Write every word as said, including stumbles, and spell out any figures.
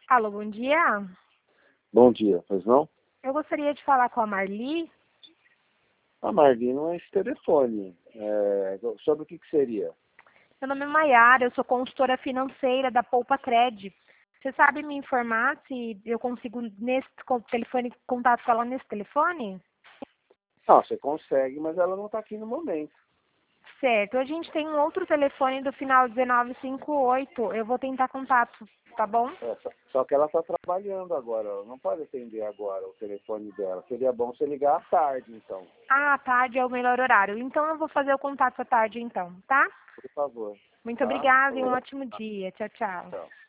Alô, bom dia. Bom dia, pois não? Eu gostaria de falar com a Marli. A Marli não é esse telefone. É, sobre o que, que seria? Meu nome é Maiara, eu sou consultora financeira da Poupa Cred. Você sabe me informar se eu consigo nesse co- telefone contato com ela nesse telefone? Não, você consegue, mas ela não está aqui no momento. Certo. A gente tem um outro telefone do final dezenove cinquenta e oito. Eu vou tentar contato, tá bom? É, só, só que ela está trabalhando agora, ela não pode atender agora o telefone dela. Seria bom você ligar à tarde, então, Ah, à tarde é o melhor horário. Então eu vou fazer o contato à tarde então, tá? por favor. Muito Tá? obrigada e um ótimo dia. Tchau, tchau. Tchau.